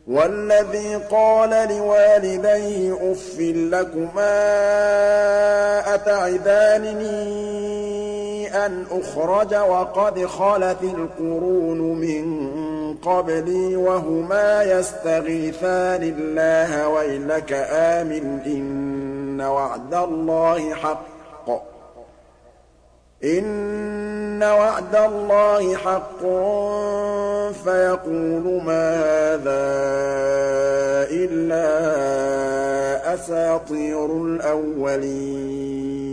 وَالَّذِي قَالَ لِوَالِدَيْهِ أُفٍّ لَّكُمَا أَتَعِدَانِنِي أَنْ أُخْرَجَ وَقَدْ خَلَتِ الْقُرُونُ مِن قَبْلِي وَهُمَا يَسْتَغِيثَانِ اللَّهَ وَيْلَكَ آمِنْ إِنَّ وَعْدَ اللَّهِ حَقٌّ فَيَقُولُ مَا هَٰذَا إِلَّا أَسَاطِيرُ الْأَوَّلِينَ